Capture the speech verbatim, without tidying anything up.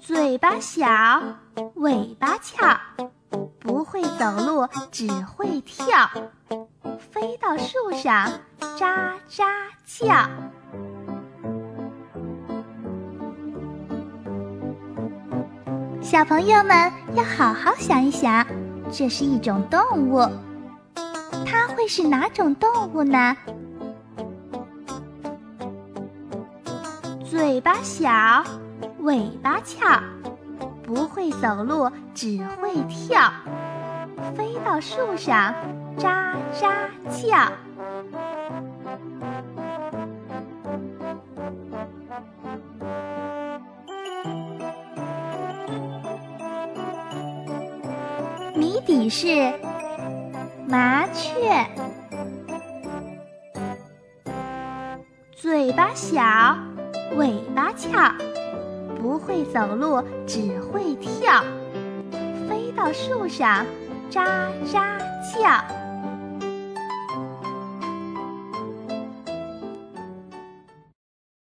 嘴巴小，尾巴翘，不会走路，只会跳，飞到树上喳喳叫。小朋友们要好好想一想，这是一种动物，它会是哪种动物呢？嘴巴小，尾巴翘，不会走路，只会跳，飞到树上喳喳叫。谜底是麻雀。嘴巴小，尾巴翘，不会走路，只会跳，飞到树上喳喳叫。